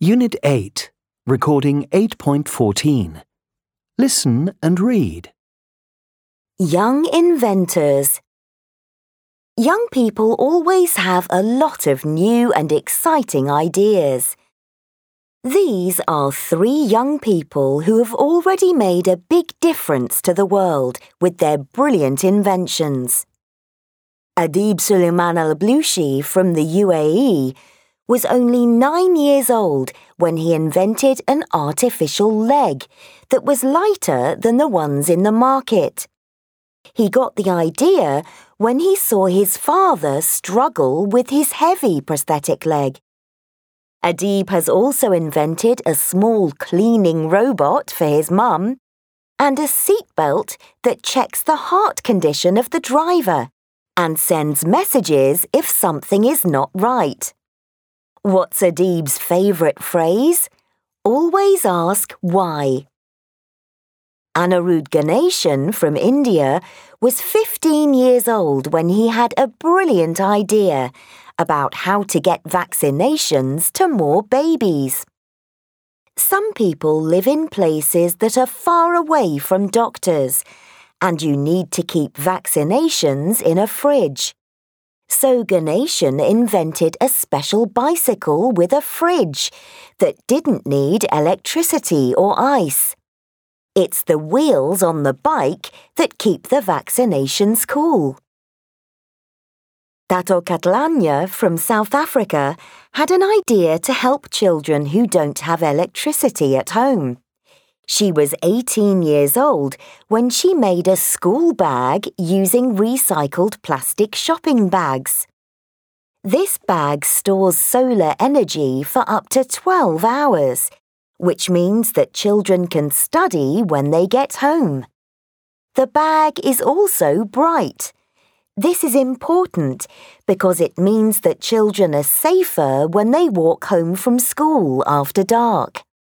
Unit 8, Recording 8.14. Listen and read. Young inventors. Young people always have a lot of new and exciting ideas. These are 3 young people who have already made a big difference to the world with their brilliant inventions. Adib Suleiman al-Blushi from the UAE was only 9 years old when he invented an artificial leg that was lighter than the ones in the market. He got the idea when he saw his father struggle with his heavy prosthetic leg. Adib has also invented a small cleaning robot for his mum and a seatbelt that checks the heart condition of the driver and sends messages if something is not right. What's Adib's favourite phrase? Always ask why. Anirudh Ganeshan from India was 15 years old when he had a brilliant idea about how to get vaccinations to more babies. Some people live in places that are far away from doctors, and you need to keep vaccinations in a fridge. So Ganeshan invented a special bicycle with a fridge that didn't need electricity or ice. It's the wheels on the bike that keep the vaccinations cool. Tato Katlanya from South Africa had an idea to help children who don't have electricity at home. She was 18 years old when she made a school bag using recycled plastic shopping bags. This bag stores solar energy for up to 12 hours, which means that children can study when they get home. The bag is also bright. This is important because it means that children are safer when they walk home from school after dark.